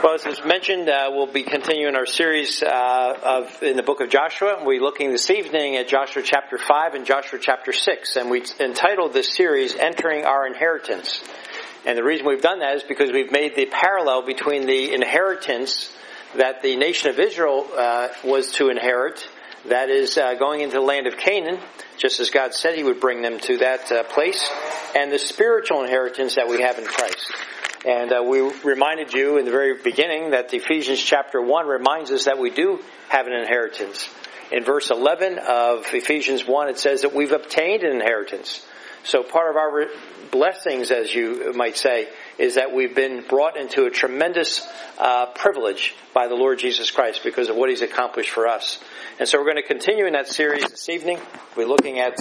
Well, as was mentioned, we'll be continuing our series in the book of Joshua. We're looking this evening at Joshua chapter 5 and Joshua chapter 6. And we entitled this series, Entering Our Inheritance. And the reason we've done that is because we've made the parallel between the inheritance that the nation of Israel was to inherit, that is going into the land of Canaan, just as God said He would bring them to that place, and the spiritual inheritance that we have in Christ. And we reminded you in the very beginning that Ephesians chapter 1 reminds us that we do have an inheritance. In verse 11 of Ephesians 1, it says that we've obtained an inheritance. So part of our blessings, as you might say, is that we've been brought into a tremendous privilege by the Lord Jesus Christ because of what He's accomplished for us. And so we're going to continue in that series this evening. We're looking at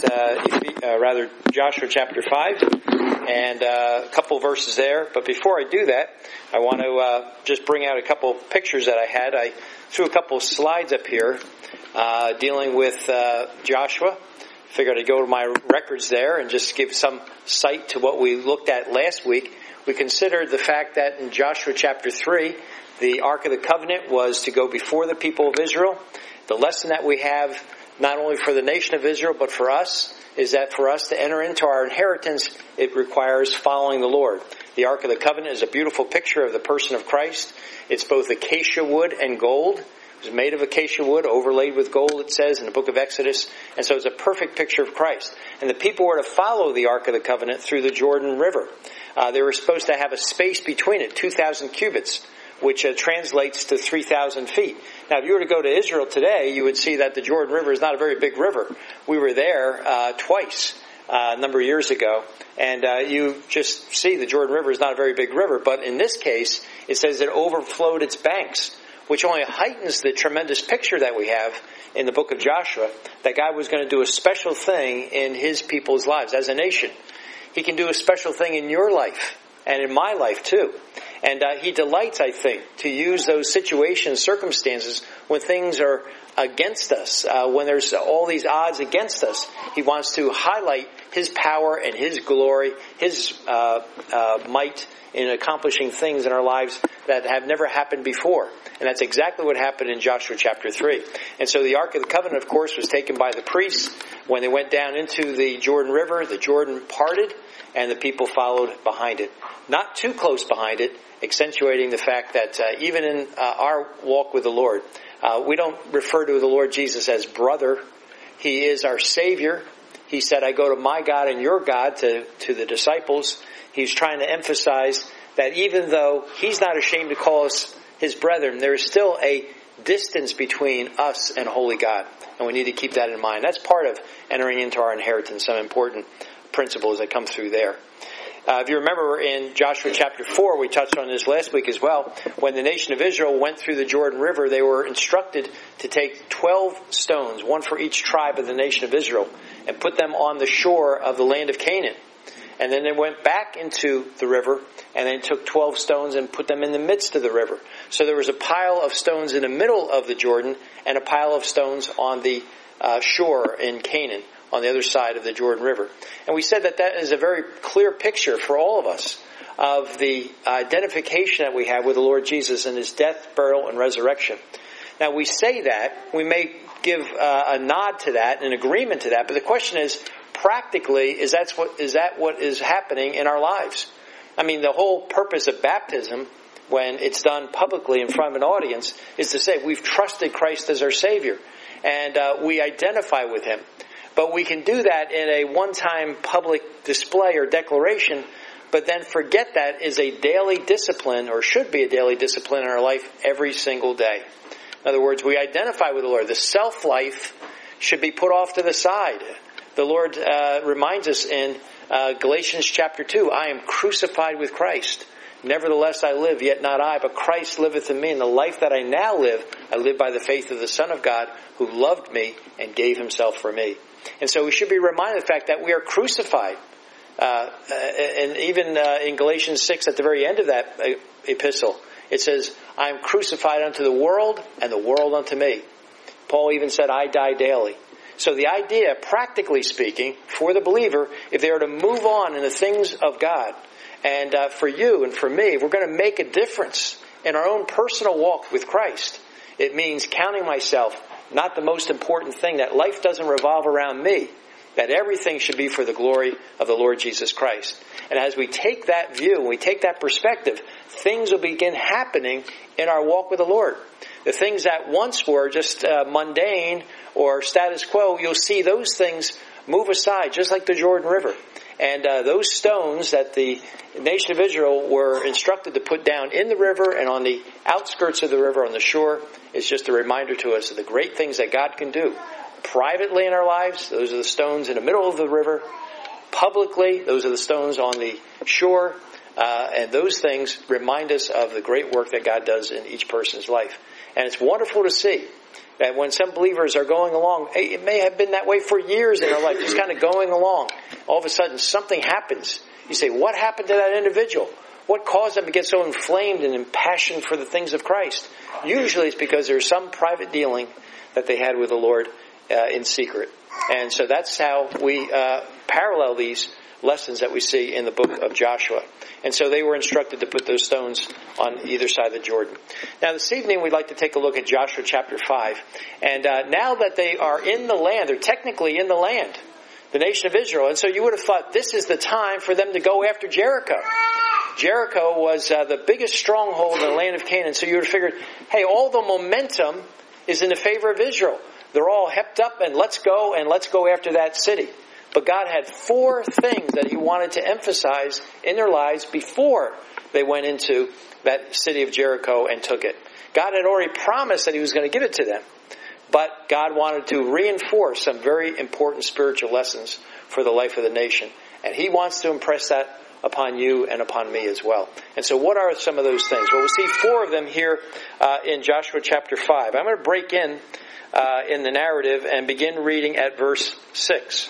Joshua chapter 5 and a couple verses there. But before I do that, I want to just bring out a couple pictures that I had. I threw a couple slides up here dealing with Joshua. Figured I'd go to my records there and just give some sight to what we looked at last week. We considered the fact that in Joshua chapter 3, the Ark of the Covenant was to go before the people of Israel. The lesson that we have, not only for the nation of Israel, but for us, is that for us to enter into our inheritance, it requires following the Lord. The Ark of the Covenant is a beautiful picture of the person of Christ. It's both acacia wood and gold. It was made of acacia wood, overlaid with gold, it says in the book of Exodus. And so it's a perfect picture of Christ. And the people were to follow the Ark of the Covenant through the Jordan River. They were supposed to have a space between it, 2,000 cubits, which translates to 3,000 feet. Now, if you were to go to Israel today, you would see that the Jordan River is not a very big river. We were there twice a number of years ago, and you just see the Jordan River is not a very big river. But in this case, it says it overflowed its banks, which only heightens the tremendous picture that we have in the book of Joshua, that God was going to do a special thing in His people's lives as a nation. He can do a special thing in your life and in my life too. And He delights, I think, to use those situations, circumstances, when things are against us, when there's all these odds against us. He wants to highlight His power and His glory, His might in accomplishing things in our lives that have never happened before. And that's exactly what happened in Joshua chapter 3. And so the Ark of the Covenant, of course, was taken by the priests. When they went down into the Jordan River, the Jordan parted, and the people followed behind it. Not too close behind it, accentuating the fact that even in our walk with the Lord, we don't refer to the Lord Jesus as brother. He is our Savior. He said, I go to my God and your God, to the disciples. He's trying to emphasize that even though He's not ashamed to call us His brethren, there is still a distance between us and holy God. And we need to keep that in mind. That's part of entering into our inheritance, some important principles that come through there. If you remember in Joshua chapter 4, we touched on this last week as well, when the nation of Israel went through the Jordan River, they were instructed to take 12 stones, one for each tribe of the nation of Israel, and put them on the shore of the land of Canaan. And then they went back into the river and then took 12 stones and put them in the midst of the river. So there was a pile of stones in the middle of the Jordan and a pile of stones on the shore in Canaan, on the other side of the Jordan River. And we said that that is a very clear picture for all of us of the identification that we have with the Lord Jesus in His death, burial, and resurrection. Now we say that, we may give a nod to that, an agreement to that, but the question is, practically, is that what is happening in our lives? I mean, the whole purpose of baptism, when it's done publicly in front of an audience, is to say we've trusted Christ as our Savior, and we identify with Him. But we can do that in a one-time public display or declaration, but then forget that is a daily discipline, or should be a daily discipline in our life every single day. In other words, we identify with the Lord. The self-life should be put off to the side. The Lord reminds us in Galatians chapter 2, I am crucified with Christ. Nevertheless I live, yet not I, but Christ liveth in me. And the life that I now live, I live by the faith of the Son of God, who loved me and gave Himself for me. And so we should be reminded of the fact that we are crucified. And even in Galatians 6, at the very end of that epistle, it says, I am crucified unto the world, and the world unto me. Paul even said, I die daily. So the idea, practically speaking, for the believer, if they are to move on in the things of God, and for you and for me, if we're going to make a difference in our own personal walk with Christ, it means counting myself not the most important thing, that life doesn't revolve around me, that everything should be for the glory of the Lord Jesus Christ. And as we take that view, we take that perspective, things will begin happening in our walk with the Lord. The things that once were just mundane or status quo, you'll see those things move aside, just like the Jordan River. And those stones that the nation of Israel were instructed to put down in the river and on the outskirts of the river on the shore is just a reminder to us of the great things that God can do. Privately in our lives, those are the stones in the middle of the river. Publicly, those are the stones on the shore. And those things remind us of the great work that God does in each person's life. And it's wonderful to see that when some believers are going along, it may have been that way for years in their life, just kind of going along. All of a sudden, something happens. You say, what happened to that individual? What caused them to get so inflamed and impassioned for the things of Christ? Usually it's because there's some private dealing that they had with the Lord in secret. And so that's how we parallel these lessons that we see in the book of Joshua. And so they were instructed to put those stones on either side of the Jordan. Now this evening we'd like to take a look at Joshua chapter 5. And now that they are in the land, they're technically in the land, the nation of Israel. And so you would have thought this is the time for them to go after Jericho. Jericho was the biggest stronghold in the land of Canaan. So you would have figured, hey, all the momentum is in the favor of Israel. They're all hepped up and let's go after that city. But God had 4 things that He wanted to emphasize in their lives before they went into that city of Jericho and took it. God had already promised that He was going to give it to them. But God wanted to reinforce some very important spiritual lessons for the life of the nation. And He wants to impress that upon you and upon me as well. And so what are some of those things? Well, we'll see 4 of them here in Joshua chapter 5. I'm going to break in the narrative and begin reading at verse 6.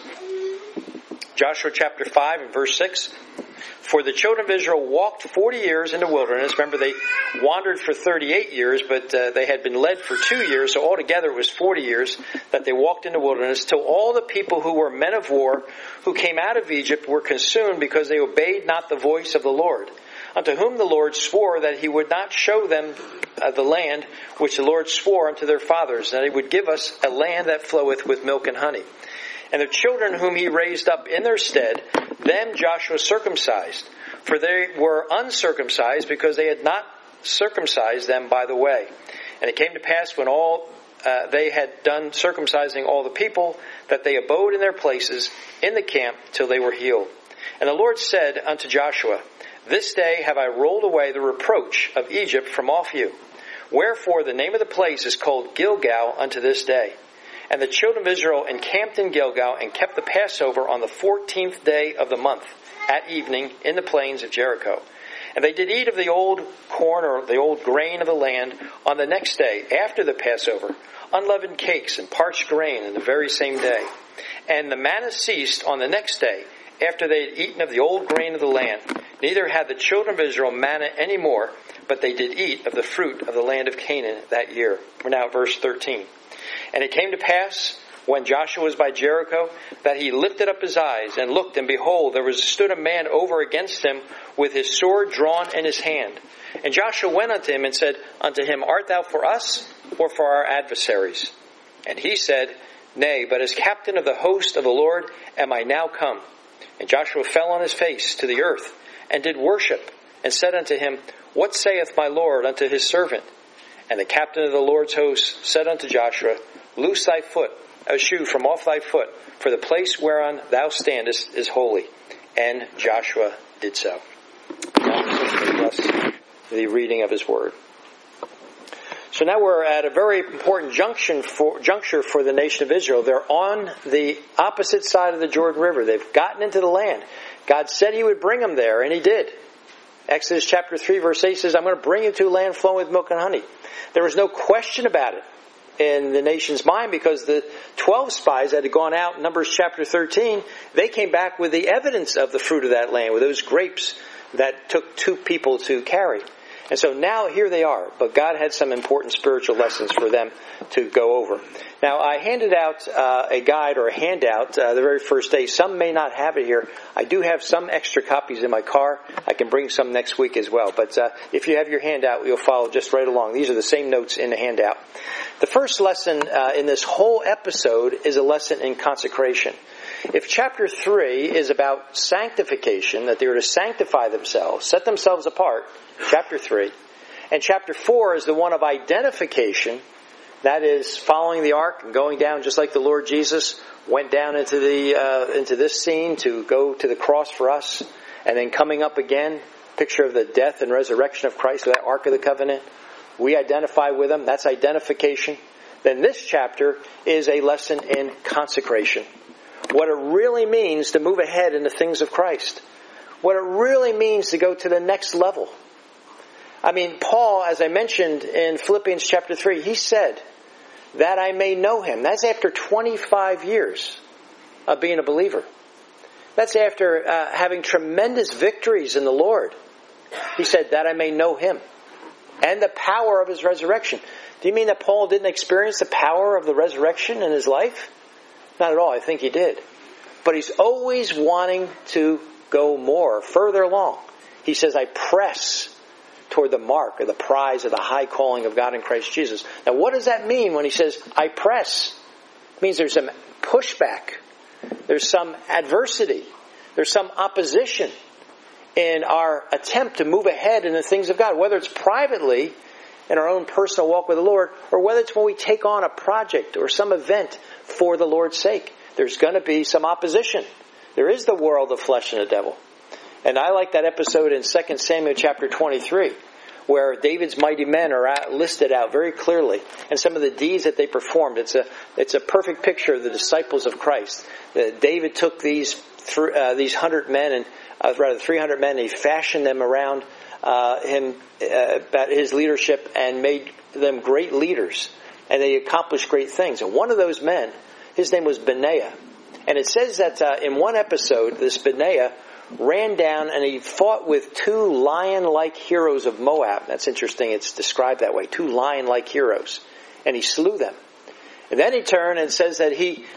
Joshua chapter 5 and verse 6. For the children of Israel walked 40 years in the wilderness. Remember, they wandered for 38 years, but they had been led for 2 years, so altogether it was 40 years that they walked in the wilderness, till all the people who were men of war, who came out of Egypt, were consumed because they obeyed not the voice of the Lord, unto whom the Lord swore that He would not show them the land which the Lord swore unto their fathers, that He would give us a land that floweth with milk and honey. And the children whom He raised up in their stead, them Joshua circumcised. For they were uncircumcised, because they had not circumcised them by the way. And it came to pass, when they had done circumcising all the people, that they abode in their places in the camp till they were healed. And the Lord said unto Joshua, This day have I rolled away the reproach of Egypt from off you. Wherefore the name of the place is called Gilgal unto this day. And the children of Israel encamped in Gilgal and kept the Passover on the 14th day of the month at evening in the plains of Jericho. And they did eat of the old corn or the old grain of the land on the next day after the Passover, unleavened cakes and parched grain in the very same day. And the manna ceased on the next day after they had eaten of the old grain of the land. Neither had the children of Israel manna any more, but they did eat of the fruit of the land of Canaan that year. We're now at verse 13. And it came to pass, when Joshua was by Jericho, that he lifted up his eyes and looked, and behold, there stood a man over against him with his sword drawn in his hand. And Joshua went unto him and said unto him, Art thou for us, or for our adversaries? And he said, Nay, but as captain of the host of the Lord am I now come. And Joshua fell on his face to the earth, and did worship, and said unto him, What saith my Lord unto his servant? And the captain of the Lord's host said unto Joshua, Loose thy shoe from off thy foot, for the place whereon thou standest is holy. And Joshua did so. Bless the reading of his word. So now we're at a very important juncture for the nation of Israel. They're on the opposite side of the Jordan River. They've gotten into the land. God said He would bring them there, and He did. Exodus chapter 3 verse 8 says, I'm going to bring you to a land flowing with milk and honey. There was no question about it in the nation's mind, because the 12 spies that had gone out in Numbers chapter 13, they came back with the evidence of the fruit of that land, with those grapes that took 2 people to carry. And so now here they are, but God had some important spiritual lessons for them to go over. Now I handed out a guide or a handout the very first day. Some may not have it here. I do have some extra copies in my car. I can bring some next week as well. But if you have your handout, you'll follow just right along. These are the same notes in the handout. The first lesson in this whole episode is a lesson in consecration. If chapter 3 is about sanctification, that they were to sanctify themselves, set themselves apart, chapter 3, and chapter 4 is the one of identification, that is following the ark and going down just like the Lord Jesus went down into this scene to go to the cross for us, and then coming up again, picture of the death and resurrection of Christ, that Ark of the Covenant. We identify with Him. That's identification. Then this chapter is a lesson in consecration. What it really means to move ahead in the things of Christ. What it really means to go to the next level. I mean, Paul, as I mentioned in Philippians chapter 3, he said, that I may know Him. That's after 25 years of being a believer. That's after having tremendous victories in the Lord. He said, that I may know Him. And the power of His resurrection. Do you mean that Paul didn't experience the power of the resurrection in his life? Not at all. I think he did. But he's always wanting to go more, further along. He says, I press toward the mark or the prize of the high calling of God in Christ Jesus. Now, what does that mean when he says, I press? It means there's some pushback. There's some adversity. There's some opposition in our attempt to move ahead in the things of God, whether it's privately in our own personal walk with the Lord, or whether it's when we take on a project or some event for the Lord's sake. There's going to be some opposition. There is the world of flesh and the devil. And I like that episode in 2 Samuel chapter 23, where David's mighty men are listed out very clearly, and some of the deeds that they performed. It's a perfect picture of the disciples of Christ. David took these 300 men, and he fashioned them around about his leadership and made them great leaders. And they accomplished great things. And one of those men, his name was Benaiah. And it says that in one episode, this Benaiah ran down and he fought with 2 lion-like heroes of Moab. That's interesting. It's described that way. 2 lion-like heroes. And he slew them. And then he turned and says that he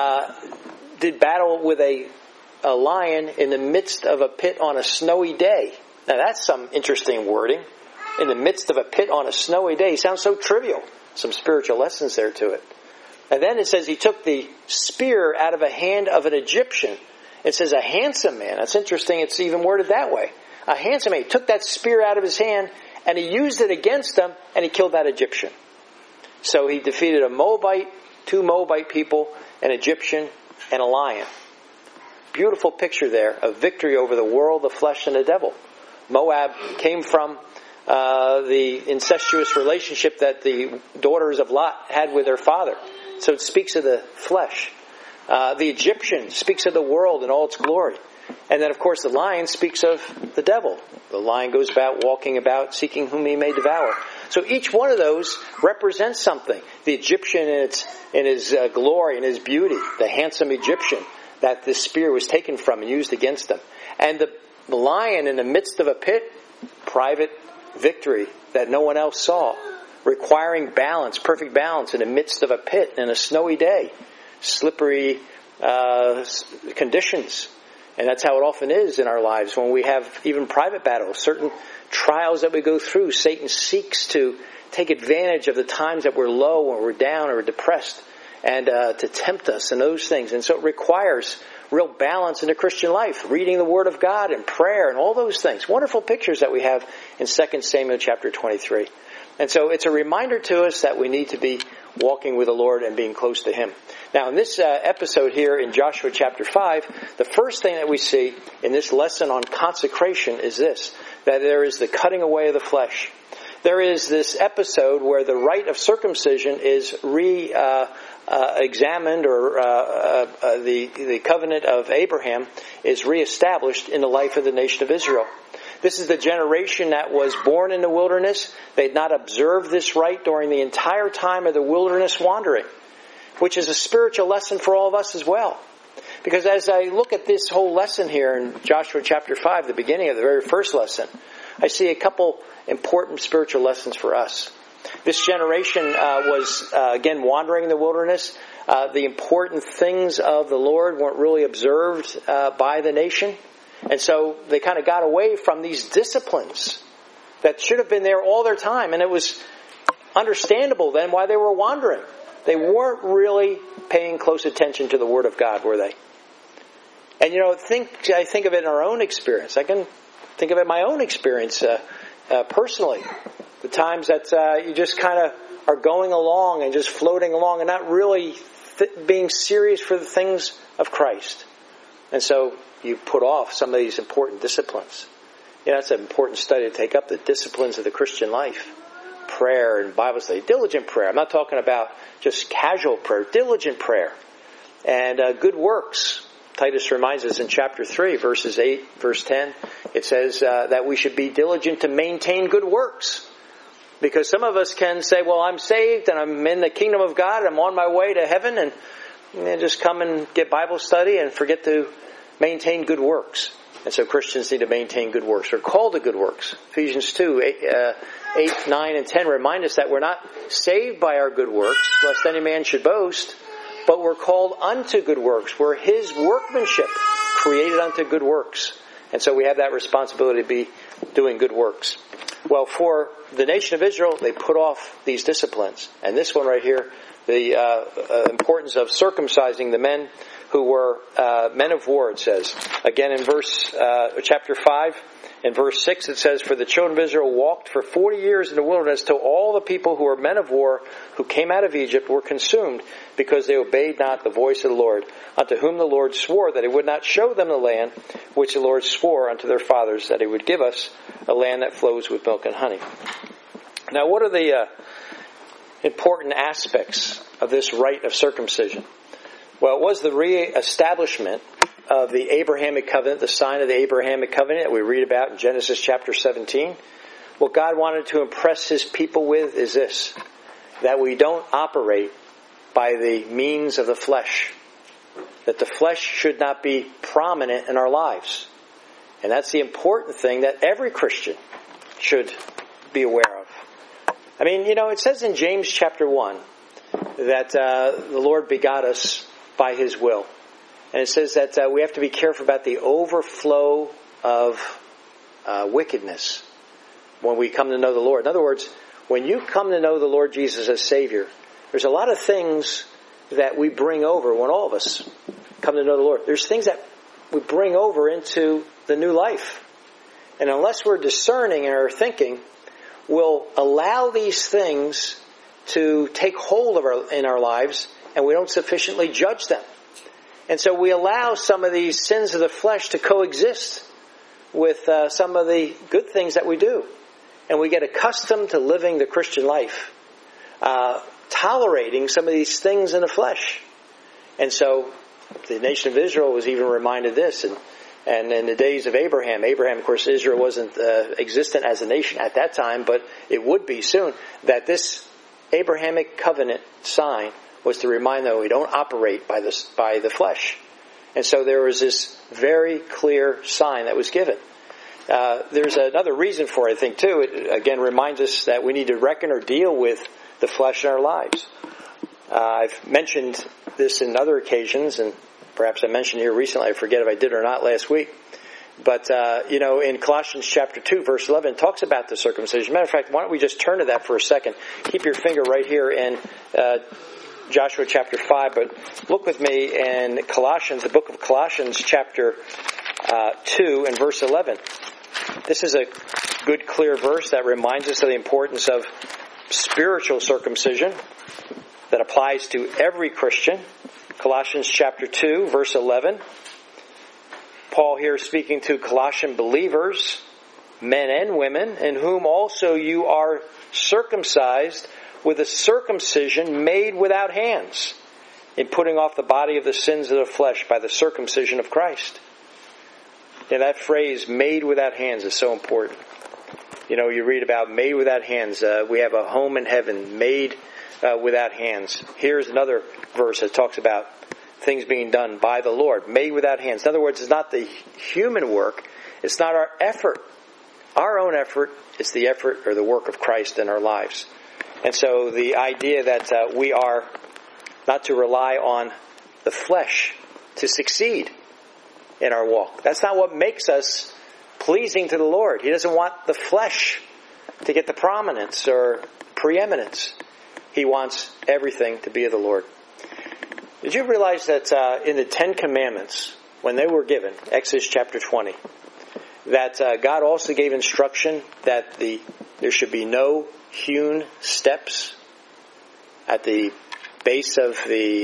did battle with a lion in the midst of a pit on a snowy day. Now that's some interesting wording. In the midst of a pit on a snowy day. Sounds so trivial. Some spiritual lessons there to it. And then it says he took the spear out of a hand of an Egyptian. It says a handsome man. That's interesting. It's even worded that way. A handsome man. He took that spear out of his hand and he used it against them and he killed that Egyptian. So he defeated a Moabite, 2 Moabite people, an Egyptian, and a lion. Beautiful picture there of victory over the world, the flesh, and the devil. Moab came from the incestuous relationship that the daughters of Lot had with their father. So it speaks of the flesh. The Egyptian speaks of the world in all its glory. And then, of course, the lion speaks of the devil. The lion goes about, walking about, seeking whom he may devour. So each one of those represents something. The Egyptian in his glory and his beauty, the handsome Egyptian that this spear was taken from and used against him. And the lion in the midst of a pit, private victory that no one else saw, requiring balance, perfect balance in the midst of a pit in a snowy day, slippery conditions. And that's how it often is in our lives when we have even private battles, certain trials that we go through. Satan seeks to take advantage of the times that we're low or we're down or we're depressed and to tempt us in those things. And so it requires real balance in the Christian life, reading the Word of God and prayer and all those things. Wonderful pictures that we have in 2 Samuel chapter 23. And so it's a reminder to us that we need to be walking with the Lord and being close to Him. Now, in this episode here in Joshua chapter 5, the first thing that we see in this lesson on consecration is this, that there is the cutting away of the flesh. There is this episode where the rite of circumcision is examined, or the covenant of Abraham is reestablished in the life of the nation of Israel. This is the generation that was born in the wilderness. They had not observed this rite during the entire time of the wilderness wandering, which is a spiritual lesson for all of us as well. Because as I look at this whole lesson here in Joshua chapter 5, the beginning of the very first lesson, I see a couple important spiritual lessons for us. This generation was, again, wandering in the wilderness. The important things of the Lord weren't really observed by the nation. And so they kind of got away from these disciplines that should have been there all their time. And it was understandable then why they were wandering. They weren't really paying close attention to the Word of God, were they? And I think of it in our own experience. I can think of it in my own experience personally. The times that you just kind of are going along and just floating along and not really being serious for the things of Christ. And so you put off some of these important disciplines. That's an important study to take up, the disciplines of the Christian life. Prayer and Bible study. Diligent prayer. I'm not talking about just casual prayer. Diligent prayer. And good works. Titus reminds us in chapter 3, verses 8, verse 10, it says that we should be diligent to maintain good works. Because some of us can say, well, I'm saved and I'm in the kingdom of God and I'm on my way to heaven and just come and get Bible study and forget to maintain good works. And so Christians need to maintain good works. They're called to good works. Ephesians 2, 8, 9, and 10 remind us that we're not saved by our good works, lest any man should boast, but we're called unto good works. We're His workmanship, created unto good works. And so we have that responsibility to be doing good works. Well, for the nation of Israel, they put off these disciplines. And this one right here, the importance of circumcising the men who were men of war, it says. Again in chapter 5, in verse 6, it says, For the children of Israel walked for 40 years in the wilderness till all the people who were men of war who came out of Egypt were consumed because they obeyed not the voice of the Lord, unto whom the Lord swore that He would not show them the land which the Lord swore unto their fathers, that He would give us a land that flows with milk and honey. Now, what are the important aspects of this rite of circumcision? Well, it was the re-establishment of the Abrahamic covenant, the sign of the Abrahamic covenant that we read about in Genesis chapter 17. What God wanted to impress His people with is this, that we don't operate by the means of the flesh. That the flesh should not be prominent in our lives. And that's the important thing that every Christian should be aware of. I mean, it says in James chapter 1 that the Lord begot us by His will. And it says that we have to be careful about the overflow of wickedness when we come to know the Lord. In other words, when you come to know the Lord Jesus as Savior, there's a lot of things that we bring over when all of us come to know the Lord. There's things that we bring over into the new life. And unless we're discerning in our thinking, we'll allow these things to take hold in our lives, and we don't sufficiently judge them. And so we allow some of these sins of the flesh to coexist with some of the good things that we do. And we get accustomed to living the Christian life, tolerating some of these things in the flesh. And so the nation of Israel was even reminded this. And in the days of Abraham, of course, Israel wasn't existent as a nation at that time, but it would be soon, that this Abrahamic covenant sign was to remind them we don't operate by the flesh. And so there was this very clear sign that was given. There's another reason for it, I think, too. It, again, reminds us that we need to reckon or deal with the flesh in our lives. I've mentioned this in other occasions, and perhaps I mentioned here recently. I forget if I did or not last week. But, in Colossians chapter 2, verse 11, it talks about the circumcision. Matter of fact, why don't we just turn to that for a second. Keep your finger right here in Joshua chapter 5, but look with me in Colossians, the book of Colossians chapter 2 and verse 11. This is a good, clear verse that reminds us of the importance of spiritual circumcision that applies to every Christian. Colossians chapter 2, verse 11. Paul here speaking to Colossian believers, men and women, in whom also you are circumcised with a circumcision made without hands, in putting off the body of the sins of the flesh by the circumcision of Christ. And that phrase, made without hands, is so important. You read about made without hands. We have a home in heaven, made without hands. Here's another verse that talks about things being done by the Lord, made without hands. In other words, it's not the human work. It's not our effort Our own effort is the effort or the work of Christ in our lives. And so the idea that we are not to rely on the flesh to succeed in our walk. That's not what makes us pleasing to the Lord. He doesn't want the flesh to get the prominence or preeminence. He wants everything to be of the Lord. Did you realize that in the Ten Commandments, when they were given, Exodus chapter 20, that God also gave instruction that there should be no hewn steps at the base of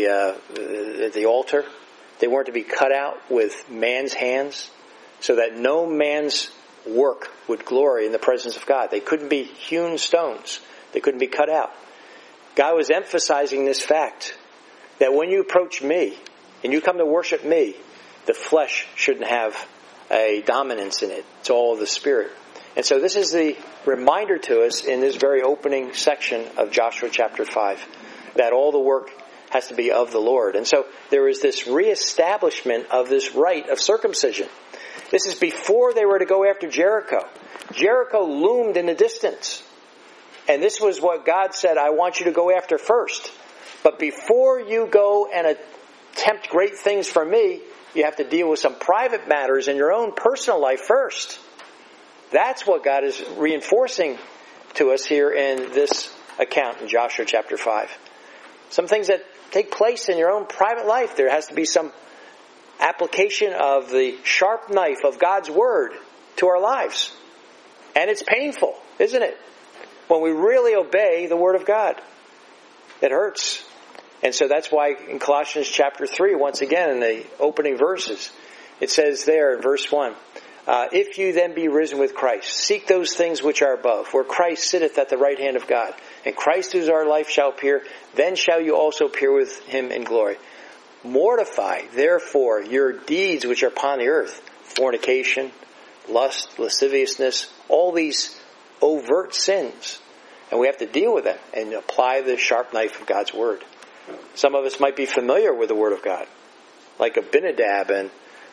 the altar? They weren't to be cut out with man's hands, so that no man's work would glory in the presence of God. They couldn't be hewn stones. They couldn't be cut out. God was emphasizing this fact that when you approach me and you come to worship me, the flesh shouldn't have a dominance in it. It's all of the Spirit. And so this is the reminder to us in this very opening section of Joshua chapter 5, that all the work has to be of the Lord. And so there is this reestablishment of this rite of circumcision. This is before they were to go after Jericho. Jericho loomed in the distance. And this was what God said, I want you to go after first. But before you go and attempt great things for me, you have to deal with some private matters in your own personal life first. That's what God is reinforcing to us here in this account in Joshua chapter 5. Some things that take place in your own private life. There has to be some application of the sharp knife of God's Word to our lives. And it's painful, isn't it? When we really obey the Word of God. It hurts. And so that's why in Colossians chapter 3, once again in the opening verses, it says there in verse 1, if you then be risen with Christ, seek those things which are above, where Christ sitteth at the right hand of God. And Christ who is our life shall appear, then shall you also appear with him in glory. Mortify, therefore, your deeds which are upon the earth, fornication, lust, lasciviousness, all these overt sins. And we have to deal with them and apply the sharp knife of God's Word. Some of us might be familiar with the Word of God, like Abinadab and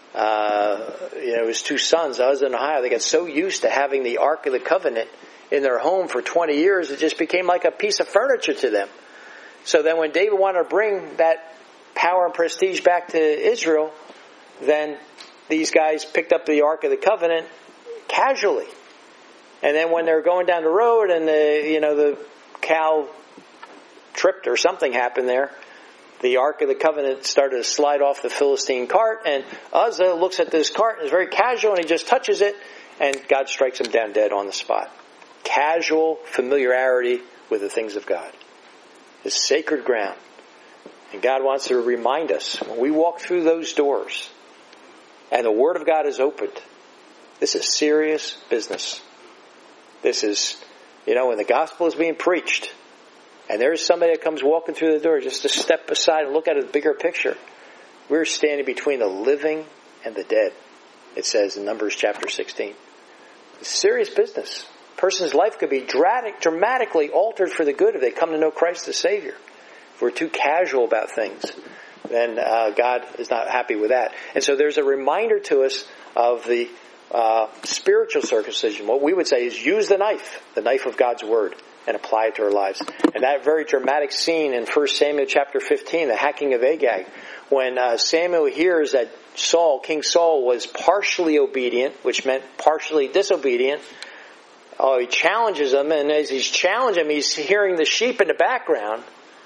his two sons, Uzzah and Ahio. They got so used to having the Ark of the Covenant in their home for 20 years, it just became like a piece of furniture to them. So then when David wanted to bring that power and prestige back to Israel, then these guys picked up the Ark of the Covenant casually. And then when they're going down the road and the cow tripped or something happened there, the Ark of the Covenant started to slide off the Philistine cart, and Uzzah looks at this cart and is very casual, and he just touches it, and God strikes him down dead on the spot. Casual familiarity with the things of God is sacred ground. And God wants to remind us, when we walk through those doors and the Word of God is opened, this is serious business. This is, when the gospel is being preached, and there's somebody that comes walking through the door just to step aside and look at a bigger picture. We're standing between the living and the dead, it says in Numbers chapter 16. It's serious business. A person's life could be dramatically altered for the good if they come to know Christ as Savior. If we're too casual about things, then God is not happy with that. And so there's a reminder to us of the spiritual circumcision. What we would say is use the knife of God's Word, and apply it to our lives. And that very dramatic scene in 1 Samuel chapter 15, the hacking of Agag, when Samuel hears that King Saul was partially obedient, which meant partially disobedient, he challenges him, and as he's challenging him, he's hearing the sheep in the background.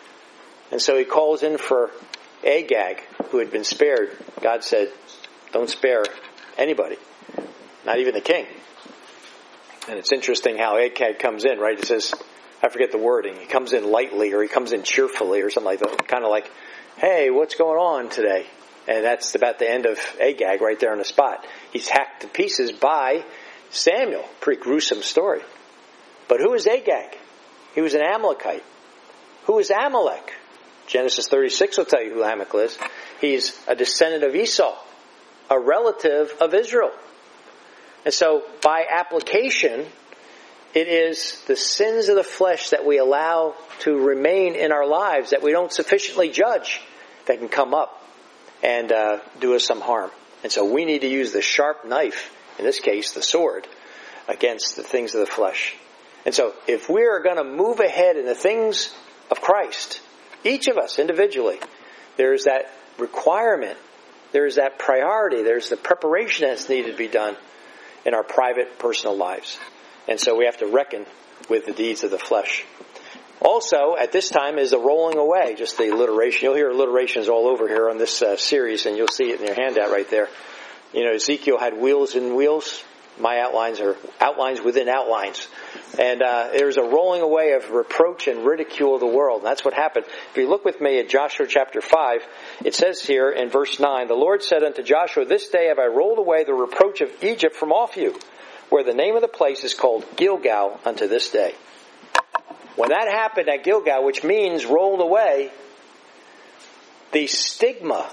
And so he calls in for Agag, who had been spared. God said, don't spare anybody, not even the king. And it's interesting how Agag comes in, right? It says, I forget the wording. He comes in lightly, or he comes in cheerfully, or something like that. Kind of like, hey, what's going on today? And that's about the end of Agag right there on the spot. He's hacked to pieces by Samuel. Pretty gruesome story. But who is Agag? He was an Amalekite. Who is Amalek? Genesis 36 will tell you who Amalek is. He's a descendant of Esau, a relative of Israel. And so, by application, it is the sins of the flesh that we allow to remain in our lives, that we don't sufficiently judge, that can come up and do us some harm. And so we need to use the sharp knife, in this case the sword, against the things of the flesh. And so if we are going to move ahead in the things of Christ, each of us individually, there's that requirement, there's that priority, there's the preparation that's needed to be done in our private, personal lives. And so we have to reckon with the deeds of the flesh. Also, at this time is the rolling away, just the alliteration. You'll hear alliterations all over here on this series, and you'll see it in your handout right there. You know, Ezekiel had wheels in wheels. My outlines are outlines within outlines. And there's a rolling away of reproach and ridicule of the world. And that's what happened. If you look with me at Joshua chapter 5, it says here in verse 9, the Lord said unto Joshua, this day have I rolled away the reproach of Egypt from off you, where the name of the place is called Gilgal unto this day. When that happened at Gilgal, which means rolled away, the stigma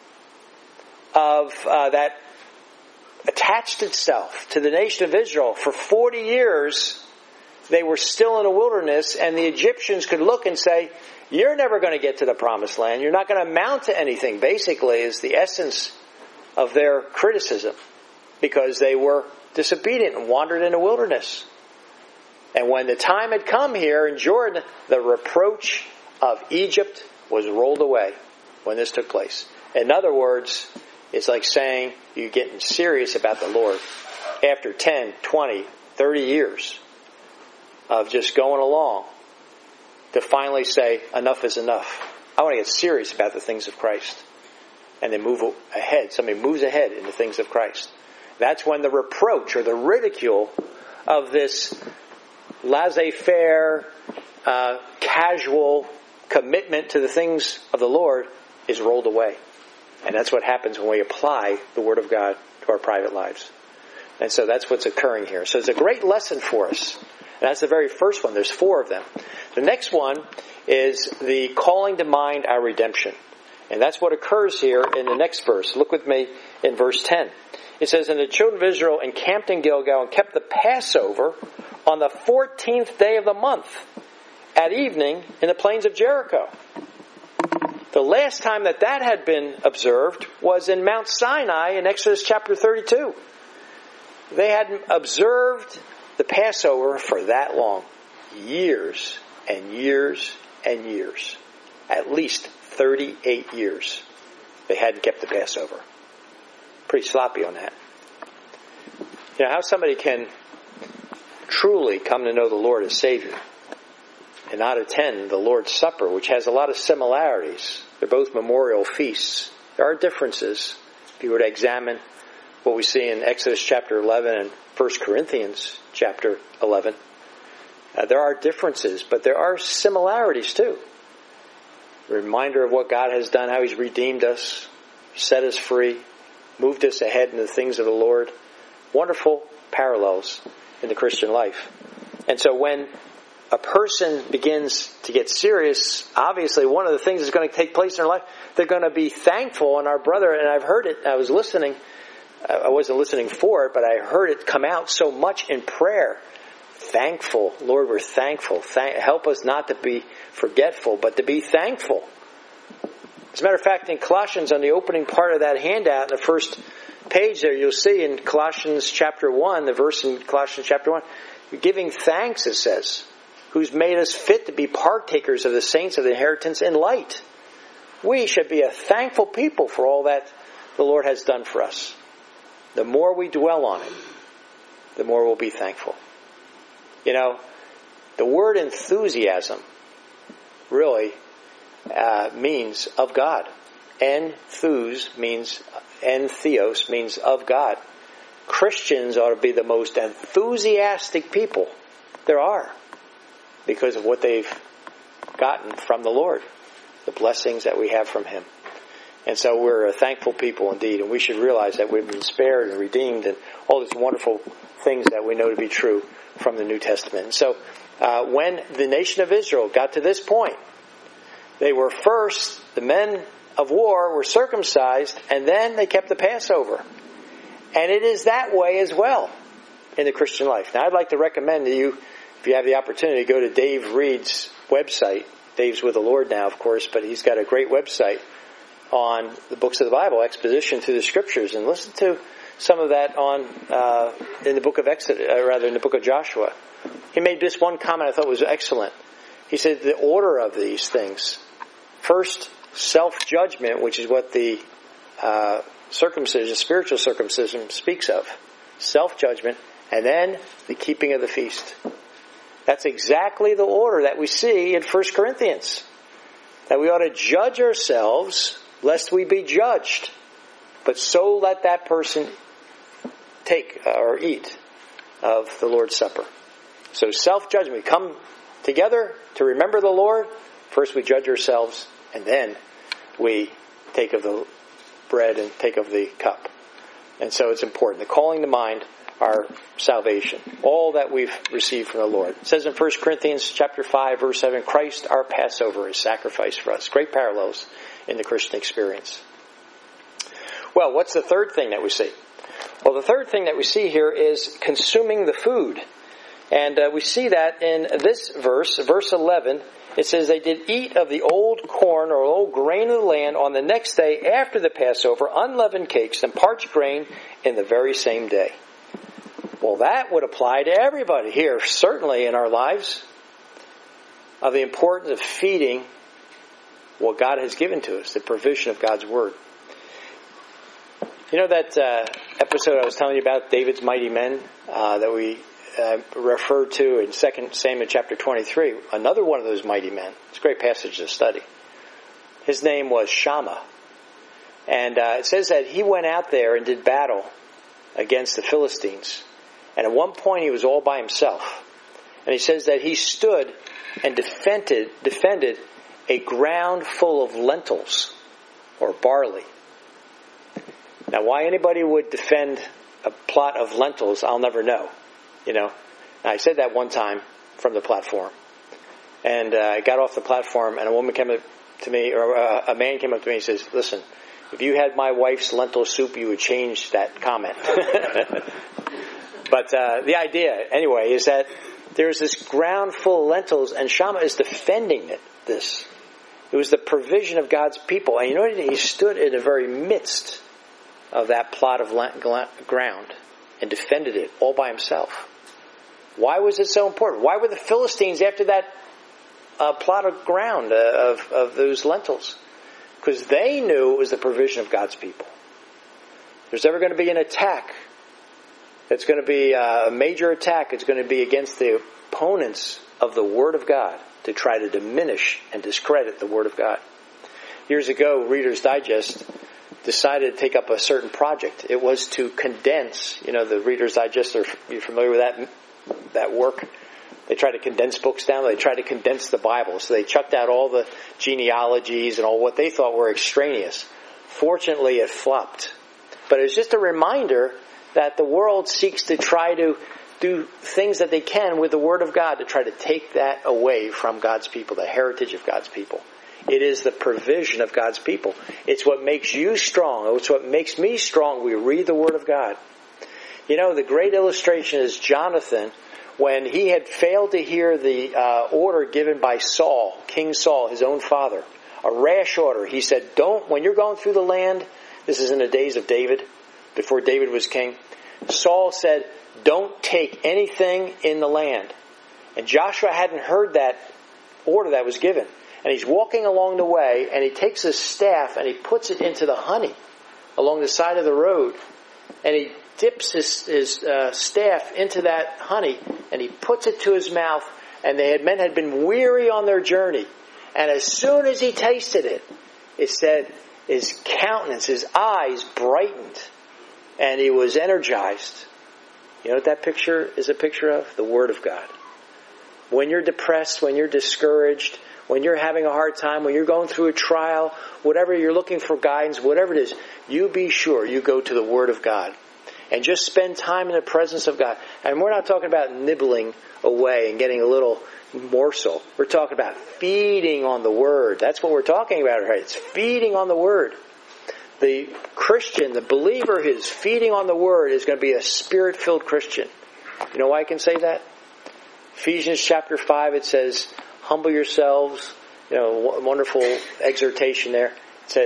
of that attached itself to the nation of Israel. For 40 years, they were still in a wilderness, and the Egyptians could look and say, you're never going to get to the promised land. You're not going to amount to anything, basically, is the essence of their criticism, because they were disobedient and wandered in a wilderness. And when the time had come here in Jordan, the reproach of Egypt was rolled away when this took place. In other words, it's like saying you're getting serious about the Lord after 10, 20, 30 years of just going along to finally say, enough is enough. I want to get serious about the things of Christ. And then move ahead. Somebody moves ahead in the things of Christ. That's when the reproach or the ridicule of this laissez-faire, casual commitment to the things of the Lord is rolled away. And that's what happens when we apply the Word of God to our private lives. And so that's what's occurring here. So it's a great lesson for us. And that's the very first one. There's 4 of them. The next one is the calling to mind our redemption. And that's what occurs here in the next verse. Look with me in verse 10. It says, and the children of Israel encamped in Gilgal and kept the Passover on the 14th day of the month at evening in the plains of Jericho. The last time that had been observed was in Mount Sinai in Exodus chapter 32. They hadn't observed the Passover for that long. Years and years and years. At least 38 years. They hadn't kept the Passover. Pretty sloppy on that. You know, how somebody can truly come to know the Lord as Savior and not attend the Lord's Supper, which has a lot of similarities. They're both memorial feasts. There are differences. If you were to examine what we see in Exodus chapter 11 and 1 Corinthians chapter 11, there are differences, but there are similarities too. A reminder of what God has done, how He's redeemed us, set us free, moved us ahead in the things of the Lord. Wonderful parallels in the Christian life. And so when a person begins to get serious, obviously one of the things that's going to take place in their life, they're going to be thankful. And our brother, and I've heard it, I was listening, I wasn't listening for it, but I heard it come out so much in prayer. Thankful. Lord, we're thankful. Help us not to be forgetful, but to be thankful. As a matter of fact, in Colossians, on the opening part of that handout, in the first page there, you'll see in Colossians chapter 1, the verse in Colossians chapter 1, giving thanks, it says, who's made us fit to be partakers of the saints of the inheritance in light. We should be a thankful people for all that the Lord has done for us. The more we dwell on it, the more we'll be thankful. You know, the word enthusiasm really means of God. Entheos means of God. Christians ought to be the most enthusiastic people there are because of what they've gotten from the Lord, the blessings that we have from Him. And so we're a thankful people indeed, and we should realize that we've been spared and redeemed and all these wonderful things that we know to be true from the New Testament. And so when the nation of Israel got to this point, they were first, the men of war were circumcised, and then they kept the Passover. And it is that way as well in the Christian life. Now I'd like to recommend to you, if you have the opportunity, go to Dave Reed's website. Dave's with the Lord now, of course, but he's got a great website on the books of the Bible, exposition through the Scriptures, and listen to some of that on in the book of Exodus, in the book of Joshua. He made this one comment I thought was excellent. He said the order of these things. First, self-judgment, which is what the circumcision, spiritual circumcision speaks of. Self-judgment, and then the keeping of the feast. That's exactly the order that we see in 1 Corinthians. That we ought to judge ourselves, lest we be judged. But so let that person take or eat of the Lord's Supper. So self-judgment. We come together to remember the Lord. First we judge ourselves, and then we take of the bread and take of the cup. And so it's important. The calling to mind our salvation. All that we've received from the Lord. It says in 1 Corinthians chapter 5, verse 7, Christ our Passover is sacrificed for us. Great parallels in the Christian experience. Well, what's the third thing that we see? Well, the third thing that we see here is consuming the food. And we see that in this verse, verse 11. It says they did eat of the old corn or old grain of the land on the next day after the Passover, unleavened cakes and parched grain in the very same day. Well, that would apply to everybody here, certainly in our lives, of the importance of feeding what God has given to us, the provision of God's Word. You know that episode I was telling you about, David's mighty men, that we referred to in 2 Samuel chapter 23? Another one of those mighty men. It's a great passage to study. His name was Shammah. And it says that he went out there and did battle against the Philistines. And at one point he was all by himself. And he says that he stood and defended a ground full of lentils or barley. Now, why anybody would defend a plot of lentils, I'll never know. You know, I said that one time from the platform. And I got off the platform and a woman came up to me, or a man came up to me and says, listen, if you had my wife's lentil soup, you would change that comment. But the idea, anyway, is that there's this ground full of lentils, and Shammah is defending this. It was the provision of God's people. And you know what? He stood in the very midst of that plot of ground and defended it all by himself. Why was it so important? Why were the Philistines after that plot of ground of those lentils? Because they knew it was the provision of God's people. If there's ever going to be an attack, it's going to be a major attack. It's going to be against the opponents of the Word of God to try to diminish and discredit the Word of God. Years ago, Reader's Digest decided to take up a certain project. It was to condense, the Reader's Digest, are you familiar with that work? They try to condense books down. They try to condense the Bible. So they chucked out all the genealogies and all what they thought were extraneous. Fortunately, it flopped. But it was just a reminder that the world seeks to try to do things that they can with the Word of God to try to take that away from God's people, the heritage of God's people. It is the provision of God's people. It's what makes you strong. It's what makes me strong. We read the Word of God. The great illustration is Jonathan, when he had failed to hear the order given by Saul, King Saul, his own father. A rash order. He said, when you're going through the land, this is in the days of David, before David was king, Saul said, don't take anything in the land. And Joshua hadn't heard that order that was given. And he's walking along the way, and he takes his staff and he puts it into the honey along the side of the road. And he dips his staff into that honey, and he puts it to his mouth. And the men had been weary on their journey. And as soon as he tasted it, it said his countenance, his eyes brightened, and he was energized. You know what that picture is a picture of? The Word of God. When you're depressed, when you're discouraged, when you're having a hard time, when you're going through a trial, whatever you're looking for guidance, whatever it is, you be sure you go to the Word of God. And just spend time in the presence of God. And we're not talking about nibbling away and getting a little morsel. We're talking about feeding on the Word. That's what we're talking about, right? It's feeding on the Word. The Christian, the believer who's feeding on the Word is going to be a Spirit-filled Christian. You know why I can say that? Ephesians chapter 5, it says, humble yourselves. Wonderful exhortation there. It says,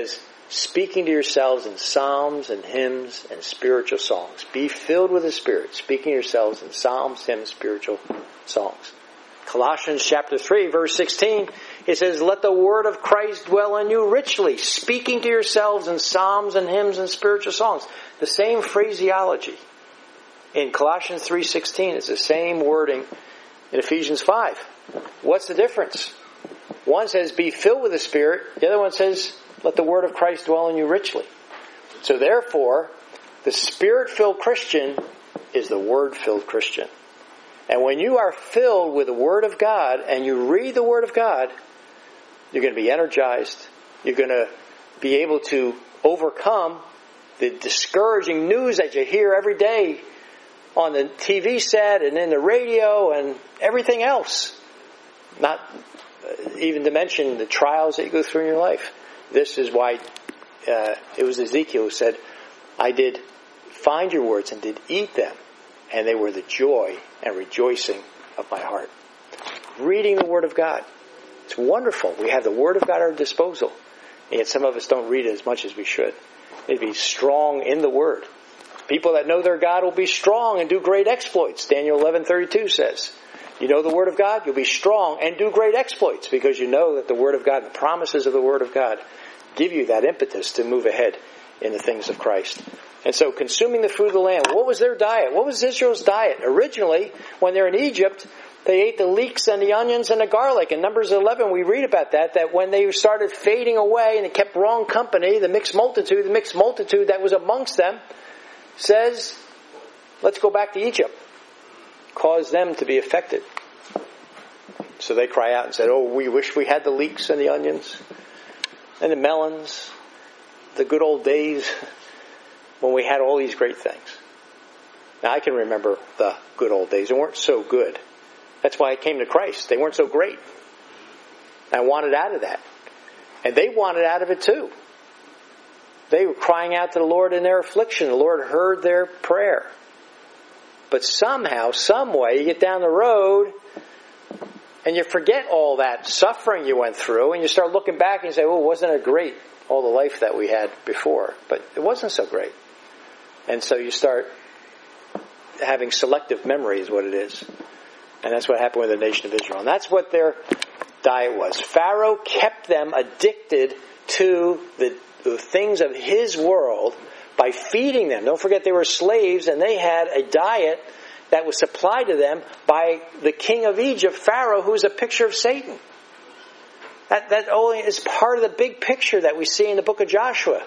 speaking to yourselves in psalms and hymns and spiritual songs. Be filled with the Spirit, speaking to yourselves in psalms, hymns, spiritual songs. Colossians chapter 3, verse 16, it says, let the word of Christ dwell in you richly, speaking to yourselves in psalms and hymns and spiritual songs. The same phraseology in Colossians 3:16 is the same wording in Ephesians 5. What's the difference? One says, be filled with the Spirit. The other one says, let the word of Christ dwell in you richly. So therefore, the Spirit-filled Christian is the Word-filled Christian. And when you are filled with the Word of God and you read the Word of God, you're going to be energized. You're going to be able to overcome the discouraging news that you hear every day on the TV set and in the radio and everything else. Not even to mention the trials that you go through in your life. This is why it was Ezekiel who said, I did find your words and did eat them, and they were the joy and rejoicing of my heart. Reading the Word of God. It's wonderful. We have the Word of God at our disposal. And yet some of us don't read it as much as we should. Need to be strong in the Word. People that know their God will be strong and do great exploits. Daniel 11:32 says, you know the Word of God, you'll be strong and do great exploits because you know that the Word of God, the promises of the Word of God, give you that impetus to move ahead in the things of Christ. And so consuming the food of the land, what was their diet? What was Israel's diet? Originally, when they're in Egypt, they ate the leeks and the onions and the garlic. In Numbers 11, we read about that when they started fading away and it kept wrong company, the mixed multitude that was amongst them says, let's go back to Egypt. Caused them to be affected. So they cry out and said, oh, we wish we had the leeks and the onions and the melons, the good old days when we had all these great things. Now I can remember the good old days. They weren't so good. That's why I came to Christ. They weren't so great. I wanted out of that. And they wanted out of it too. They were crying out to the Lord in their affliction. The Lord heard their prayer. But somehow, some way, you get down the road and you forget all that suffering you went through and you start looking back and you say, oh, wasn't it great, all the life that we had before? But it wasn't so great. And so you start having selective memory is what it is. And that's what happened with the nation of Israel. And that's what their diet was. Pharaoh kept them addicted to the things of his world by feeding them. Don't forget they were slaves and they had a diet that was supplied to them by the king of Egypt, Pharaoh, who is a picture of Satan. That only is part of the big picture that we see in the book of Joshua.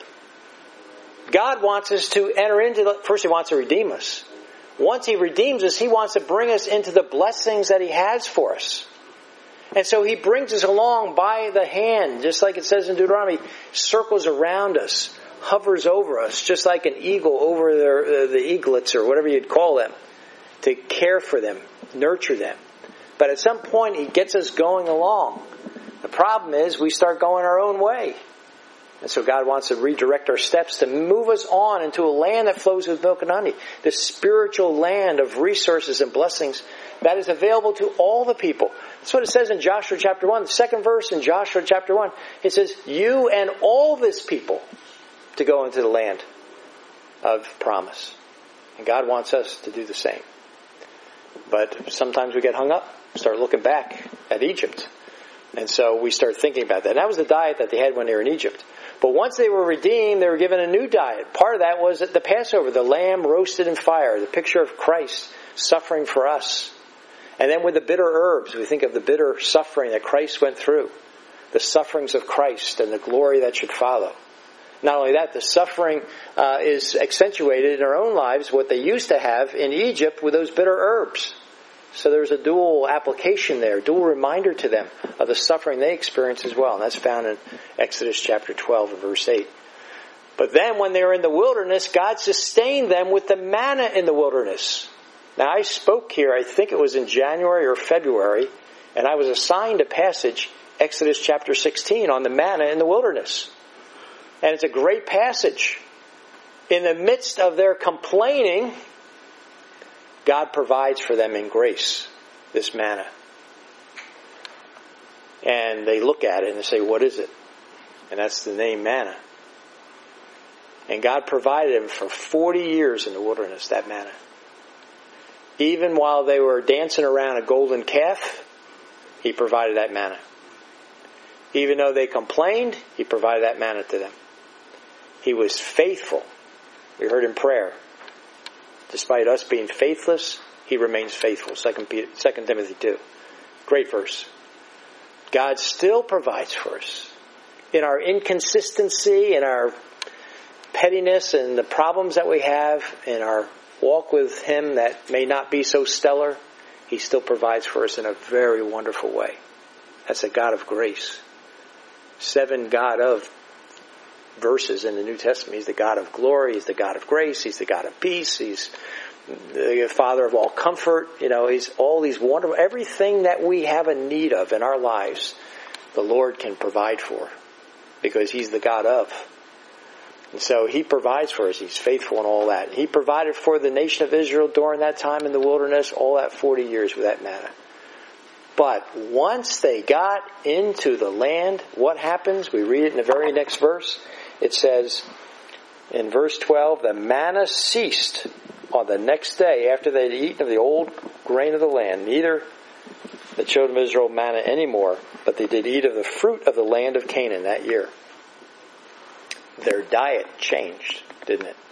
God wants us to enter into first he wants to redeem us. Once he redeems us, he wants to bring us into the blessings that he has for us. And so he brings us along by the hand, just like it says in Deuteronomy, circles around us, hovers over us, just like an eagle over the eaglets or whatever you'd call them, to care for them, nurture them. But at some point he gets us going along. The problem is we start going our own way. And so God wants to redirect our steps to move us on into a land that flows with milk and honey. The spiritual land of resources and blessings that is available to all the people. That's what it says in Joshua chapter 1. The second verse in Joshua chapter 1. It says, you and all this people to go into the land of promise. And God wants us to do the same. But sometimes we get hung up, start looking back at Egypt. And so we start thinking about that. And that was the diet that they had when they were in Egypt. But once they were redeemed, they were given a new diet. Part of that was the Passover, the lamb roasted in fire, the picture of Christ suffering for us. And then with the bitter herbs, we think of the bitter suffering that Christ went through, the sufferings of Christ and the glory that should follow. Not only that, the suffering is accentuated in our own lives, what they used to have in Egypt with those bitter herbs. So there's a dual application there, dual reminder to them of the suffering they experienced as well. And that's found in Exodus chapter 12 and verse 8. But then when they were in the wilderness, God sustained them with the manna in the wilderness. Now I spoke here, I think it was in January or February, and I was assigned a passage, Exodus chapter 16, on the manna in the wilderness. And it's a great passage. In the midst of their complaining, God provides for them in grace this manna. And they look at it and they say, what is it? And that's the name manna. And God provided them for 40 years in the wilderness, that manna. Even while they were dancing around a golden calf, He provided that manna. Even though they complained, He provided that manna to them. He was faithful. We heard in prayer. Despite us being faithless, He remains faithful. 2 Timothy 2. Great verse. God still provides for us. In our inconsistency, in our pettiness and the problems that we have, in our walk with Him that may not be so stellar, He still provides for us in a very wonderful way. That's a God of grace. 7 God of verses in the New Testament. He's the God of glory. He's the God of grace. He's the God of peace. He's the Father of all comfort. He's all these wonderful, everything that we have a need of in our lives, the Lord can provide for, because He's the God of. And so He provides for us. He's faithful in all that. He provided for the nation of Israel during that time in the wilderness, all that 40 years with that manna. But once they got into the land, what happens? We read it in the very next verse. It says in verse 12, the manna ceased on the next day after they had eaten of the old grain of the land. Neither the children of Israel manna anymore, but they did eat of the fruit of the land of Canaan that year. Their diet changed, didn't it?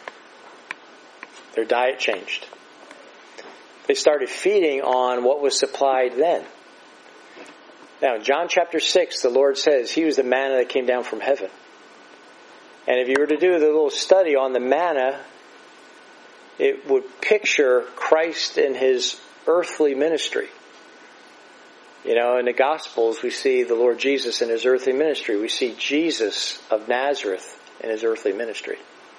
Their diet changed. They started feeding on what was supplied then. Now, in John chapter 6, the Lord says He was the manna that came down from heaven. And if you were to do the little study on the manna, it would picture Christ in His earthly ministry. In the Gospels, we see the Lord Jesus in His earthly ministry. We see Jesus of Nazareth in His earthly ministry.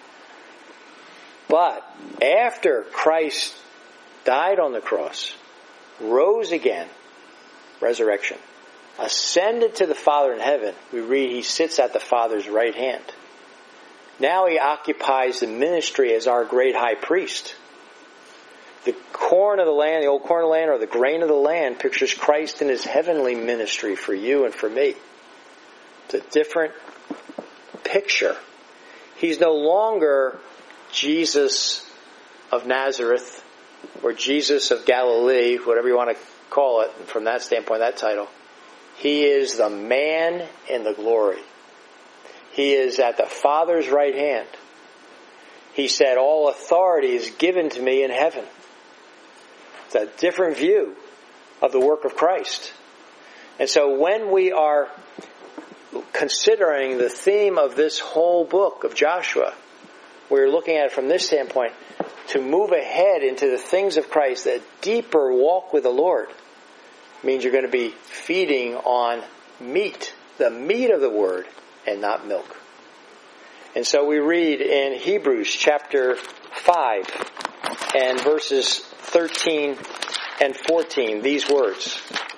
But after Christ died on the cross, rose again, resurrection, ascended to the Father in heaven, we read He sits at the Father's right hand. Now He occupies the ministry as our great high priest. The corn of the land, the old corn of the land, or the grain of the land, pictures Christ in His heavenly ministry for you and for me. It's a different picture. He's no longer Jesus of Nazareth or Jesus of Galilee, whatever you want to call it from that standpoint, that title. He is the man in the glory. He is at the Father's right hand. He said, all authority is given to me in heaven. It's a different view of the work of Christ. And so when we are considering the theme of this whole book of Joshua, we're looking at it from this standpoint, to move ahead into the things of Christ, a deeper walk with the Lord, means you're going to be feeding on meat, the meat of the Word, and not milk. And so we read in Hebrews chapter 5 and verses 13 and 14 these words.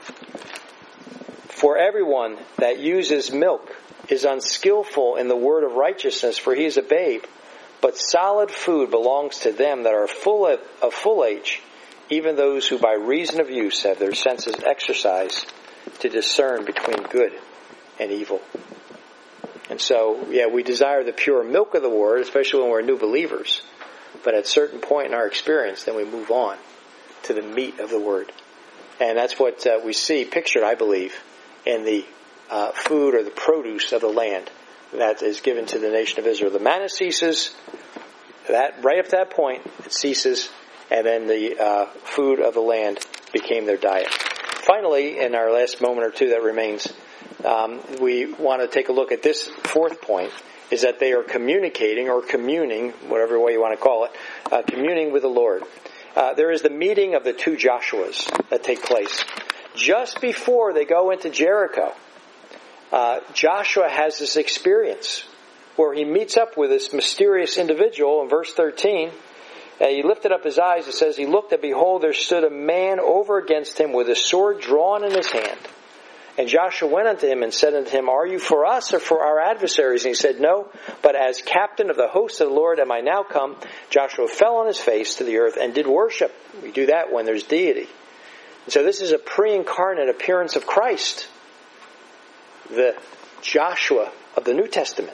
For everyone that uses milk is unskillful in the word of righteousness, for he is a babe. But solid food belongs to them that are of full age, even those who by reason of use have their senses exercised to discern between good and evil. And so, we desire the pure milk of the Word, especially when we're new believers. But at a certain point in our experience, then we move on to the meat of the Word. And that's what we see pictured, I believe, in the food or the produce of the land that is given to the nation of Israel. The manna ceases, that right up to that point, it ceases, and then the food of the land became their diet. Finally, in our last moment or two that remains, we want to take a look at this fourth point, is that they are communicating or communing, whatever way you want to call it, communing with the Lord. There is the meeting of the two Joshuas that take place. Just before they go into Jericho, Joshua has this experience where he meets up with this mysterious individual in verse 13. He lifted up his eyes, it says, he looked and behold, there stood a man over against him with a sword drawn in his hand. And Joshua went unto him and said unto him, are you for us or for our adversaries? And he said, no, but as captain of the host of the Lord am I now come. Joshua fell on his face to the earth and did worship. We do that when there's deity. And so this is a pre-incarnate appearance of Christ, the Joshua of the New Testament,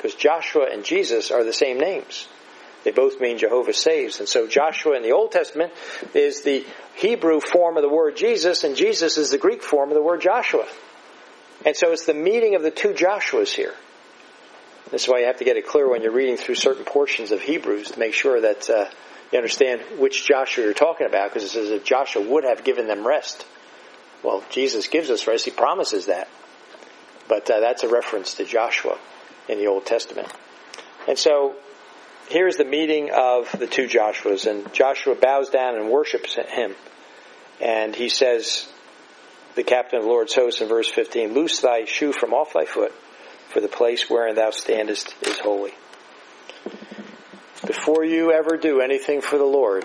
because Joshua and Jesus are the same names. They both mean Jehovah saves. And so Joshua in the Old Testament is the Hebrew form of the word Jesus, and Jesus is the Greek form of the word Joshua. And so it's the meeting of the two Joshuas here. This is why you have to get it clear when you're reading through certain portions of Hebrews to make sure that you understand which Joshua you're talking about, because it says that Joshua would have given them rest. Well, Jesus gives us rest. He promises that. But that's a reference to Joshua in the Old Testament. And so here's the meeting of the two Joshuas, and Joshua bows down and worships him. And he says, the captain of the Lord's host in verse 15, "Loose thy shoe from off thy foot, for the place wherein thou standest is holy." Before you ever do anything for the Lord,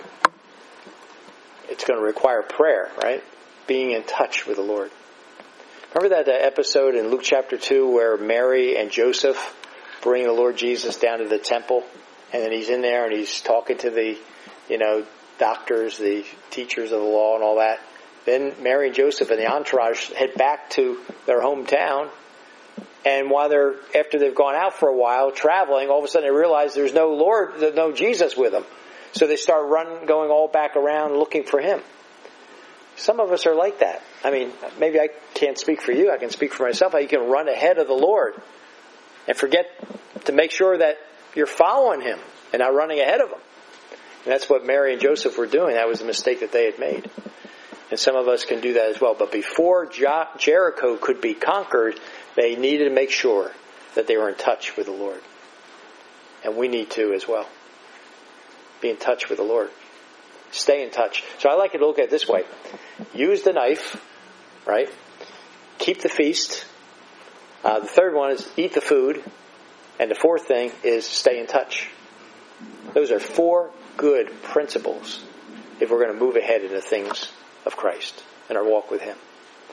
it's going to require prayer, right? Being in touch with the Lord. Remember that episode in Luke chapter 2 where Mary and Joseph bring the Lord Jesus down to the temple? And then he's in there and he's talking to the, doctors, the teachers of the law and all that. Then Mary and Joseph and the entourage head back to their hometown. And after they've gone out for a while traveling, all of a sudden they realize there's no Jesus with them. So they start going all back around looking for him. Some of us are like that. I mean, maybe I can't speak for you. I can speak for myself. You can run ahead of the Lord and forget to make sure that you're following him and not running ahead of him. And that's what Mary and Joseph were doing. That was the mistake that they had made. And some of us can do that as well. But before Jericho could be conquered, they needed to make sure that they were in touch with the Lord. And we need to as well. Be in touch with the Lord. Stay in touch. So I like to look at it this way. Use the knife, right? Keep the feast. The third one is eat the food. And the fourth thing is stay in touch. Those are 4 good principles if we're going to move ahead in the things of Christ and our walk with him.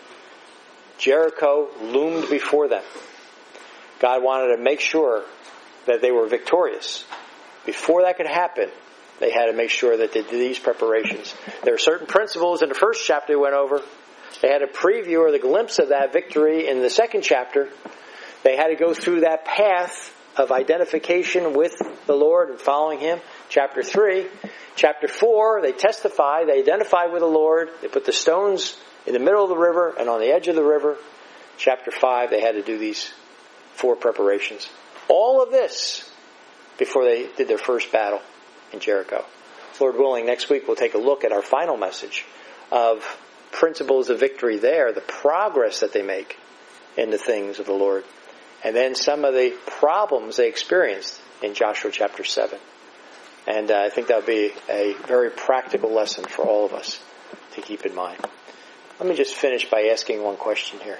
Jericho loomed before them. God wanted to make sure that they were victorious. Before that could happen, they had to make sure that they did these preparations. There are certain principles in the first chapter we went over. They had a preview or the glimpse of that victory in the second chapter. They had to go through that path of identification with the Lord and following him. Chapter 3. Chapter 4, they testify, they identify with the Lord. They put the stones in the middle of the river and on the edge of the river. Chapter 5, they had to do these 4 preparations. All of this before they did their first battle in Jericho. Lord willing, next week we'll take a look at our final message of principles of victory there, the progress that they make in the things of the Lord. And then some of the problems they experienced in Joshua chapter 7. And I think that would be a very practical lesson for all of us to keep in mind. Let me just finish by asking one question here.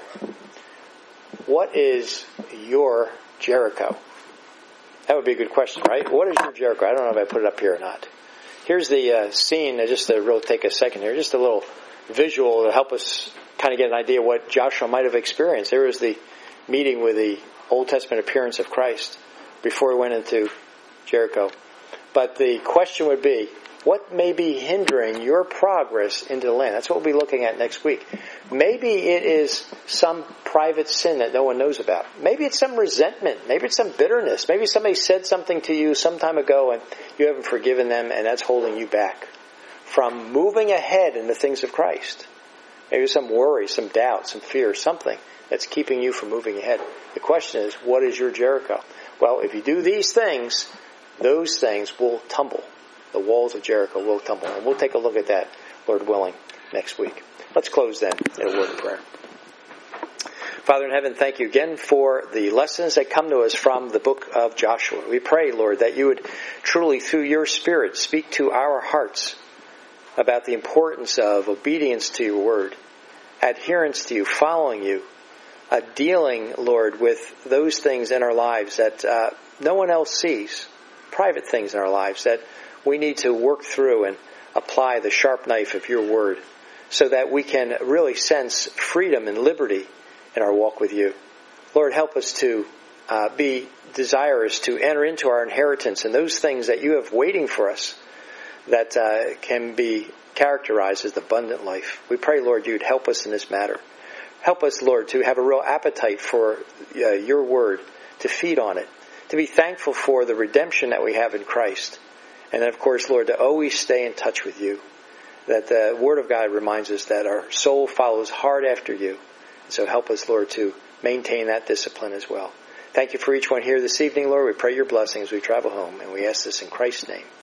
What is your Jericho? That would be a good question, right? What is your Jericho? I don't know if I put it up here or not. Here's the scene, just to really take a second here, just a little visual to help us kind of get an idea what Joshua might have experienced. There was the meeting with the Old Testament appearance of Christ before he went into Jericho. But the question would be, what may be hindering your progress into the land? That's what we'll be looking at next week. Maybe it is some private sin that no one knows about. Maybe it's some resentment. Maybe it's some bitterness. Maybe somebody said something to you some time ago and you haven't forgiven them, and that's holding you back from moving ahead in the things of Christ. Maybe some worry, some doubt, some fear, something that's keeping you from moving ahead. The question is, what is your Jericho? Well, if you do these things, those things will tumble. The walls of Jericho will tumble. And we'll take a look at that, Lord willing, next week. Let's close then in a word of prayer. Father in heaven, thank you again for the lessons that come to us from the book of Joshua. We pray, Lord, that you would truly, through your Spirit, speak to our hearts about the importance of obedience to your word, adherence to you, following you, dealing, Lord, with those things in our lives that no one else sees, private things in our lives that we need to work through and apply the sharp knife of your word so that we can really sense freedom and liberty in our walk with you. Lord, help us to be desirous to enter into our inheritance and those things that you have waiting for us that can be characterized as abundant life. We pray, Lord, you'd help us in this matter. Help us, Lord, to have a real appetite for your word, to feed on it, to be thankful for the redemption that we have in Christ. And then, of course, Lord, to always stay in touch with you. That the Word of God reminds us that our soul follows hard after you. So help us, Lord, to maintain that discipline as well. Thank you for each one here this evening, Lord. We pray your blessing as we travel home, and we ask this in Christ's name.